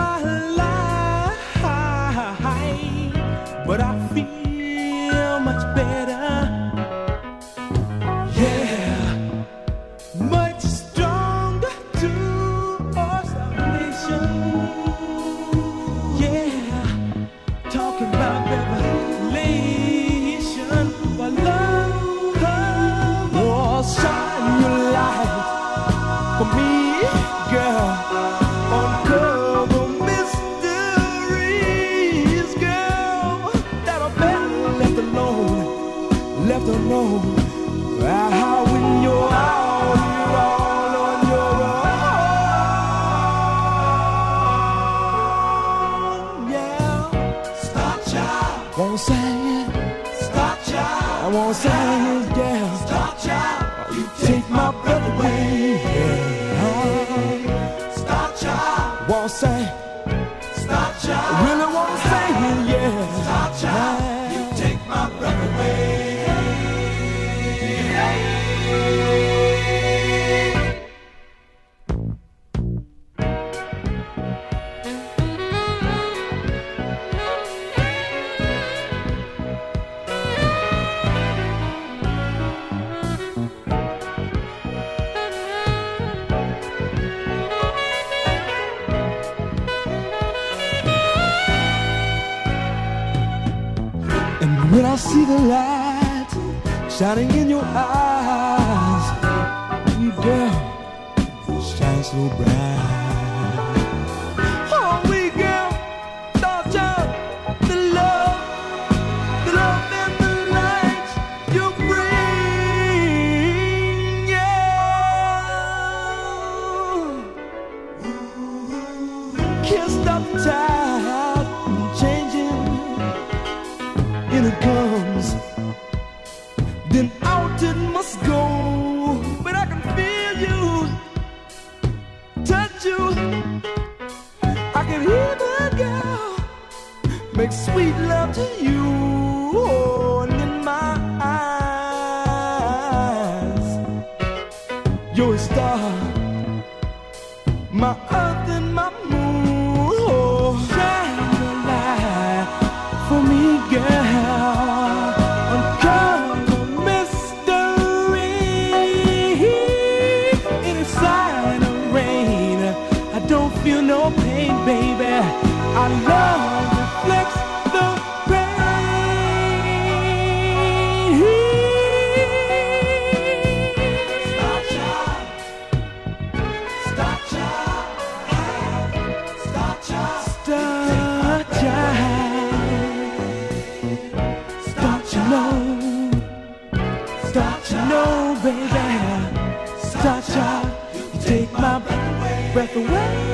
my life, but I feel much better. Yeah, much stronger to our salvation. Yeah, talking about revelation, but love, oh, shine your light for me, girl. Uncover mysteries, girl, that are better left alone, left alone. How when you're out here all on your own, yeah. Star Child, won't sing it. Star Child, I won't sing it, yeah. Star Child, you take my breath away, yeah. Star Child, won't sing. Star Child, I really won't sing it, yeah. Star Child, you take my breath away. And when I see the light shining in your eyes, sweet girl, shine so bright. Oh, sweet girl, Star Child, the love and the light you bring, yeah. Can't stop the tide from changing. In it comes, then out it must go. But I can feel you, touch you. I can hear the girl make sweet love to you. Oh, and in my eyes, you're a star, my earth and my moon. Oh, shine the light for me, girl. Uncover mystery. In a sign of rain, I don't feel no pain, baby. Our love reflects the rain. Star Child, Star Child, Star Child, Star Child. Start to know, baby. Start, child, you take my breath away.